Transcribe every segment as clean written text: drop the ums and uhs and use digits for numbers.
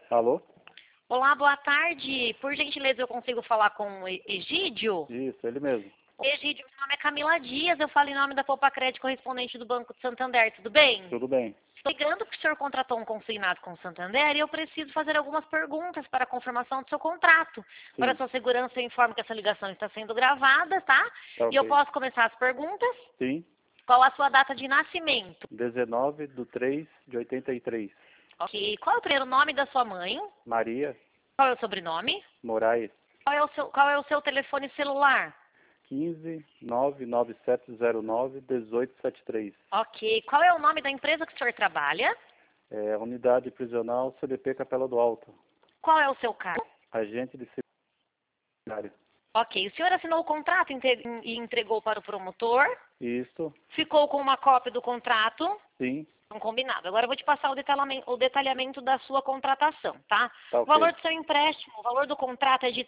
Alô? Olá, boa tarde. Por gentileza, eu consigo falar com o Egídio? Isso, ele mesmo. Egídio, meu nome é Camila Dias, eu falo em nome da Poupa Crédito, correspondente do Banco de Santander, tudo bem? Tudo bem. Estou ligando porque o senhor contratou um consignado com o Santander e eu preciso fazer algumas perguntas para a confirmação do seu contrato. Sim. Para sua segurança, eu informo que essa ligação está sendo gravada, tá? Tá E eu ok. posso começar as perguntas? Sim. Qual a sua data de nascimento? 19/3/83. Ok. Qual é o primeiro nome da sua mãe? Maria Qual é o sobrenome? Moraes. Qual é o seu telefone celular? 15 99709 1873. Ok. Qual é o nome da empresa que o senhor trabalha? É, Unidade Prisional CDP Capela do Alto. Qual é o seu cargo? Agente de secretário. Ok. O senhor assinou o contrato e entregou para o promotor? Isso. Ficou com uma cópia do contrato? Sim. Não combinado. Agora eu vou te passar o detalhamento da sua contratação, tá? Tá O ok. valor do seu empréstimo, o valor do contrato é de R$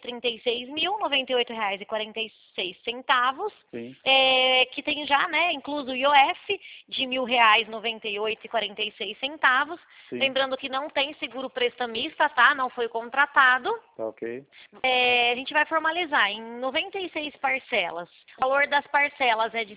36.098,46. Sim. Que tem já, né, incluso o IOF de R$ 1.098,46. Sim. Lembrando que não tem seguro prestamista, tá? Não foi contratado. Tá ok. A gente vai formalizar em 96 parcelas. O valor das parcelas é de R$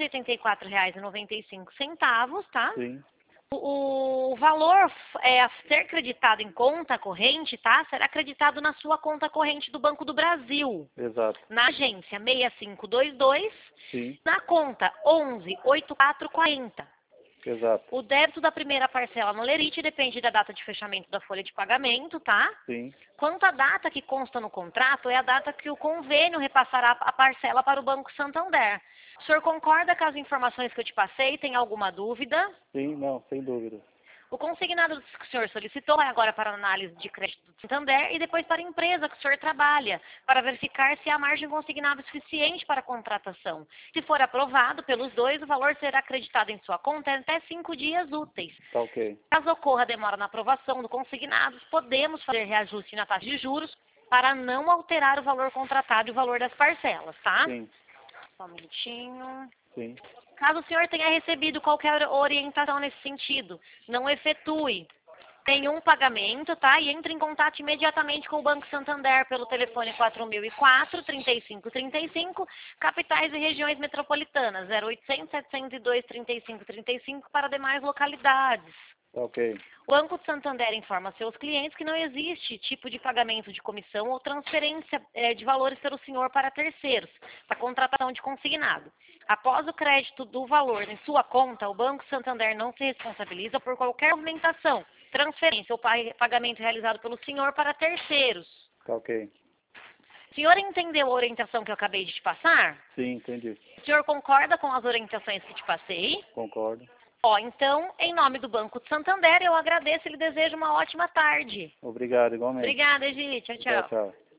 784,95, tá? Sim. O valor a ser creditado em conta corrente, tá? Será acreditado na sua conta corrente do Banco do Brasil. Exato. Na agência 6522, Sim. na conta 118440. Exato. O débito da primeira parcela no Lerite depende da data de fechamento da folha de pagamento, tá? Sim. Quanto à data que consta no contrato, é a data que o convênio repassará a parcela para o Banco Santander. O senhor concorda com as informações que eu te passei? Tem alguma dúvida? Sim, não, sem dúvida. O consignado que o senhor solicitou vai agora para a análise de crédito do Santander e depois para a empresa que o senhor trabalha, para verificar se há margem consignável suficiente para a contratação. Se for aprovado pelos dois, o valor será acreditado em sua conta em até 5 dias úteis. Tá ok. Caso ocorra demora na aprovação do consignado, podemos fazer reajuste na taxa de juros para não alterar o valor contratado e o valor das parcelas, tá? Sim. Só um minutinho. Sim. Caso o senhor tenha recebido qualquer orientação nesse sentido, não efetue nenhum pagamento, tá? E entre em contato imediatamente com o Banco Santander pelo telefone 4004-3535, capitais e regiões metropolitanas, 0800-702-3535 para demais localidades. Tá ok. O Banco de Santander informa seus clientes que não existe tipo de pagamento de comissão ou transferência de valores pelo senhor para terceiros, para contratação de consignado. Após o crédito do valor em sua conta, o Banco Santander não se responsabiliza por qualquer movimentação, transferência ou pagamento realizado pelo senhor para terceiros. Tá ok. O senhor entendeu a orientação que eu acabei de te passar? Sim, entendi. O senhor concorda com as orientações que te passei? Concordo. Então, em nome do Banco de Santander, eu agradeço e lhe desejo uma ótima tarde. Obrigado, igualmente. Obrigada, Egídio. Tchau, Tchau, tchau. tchau.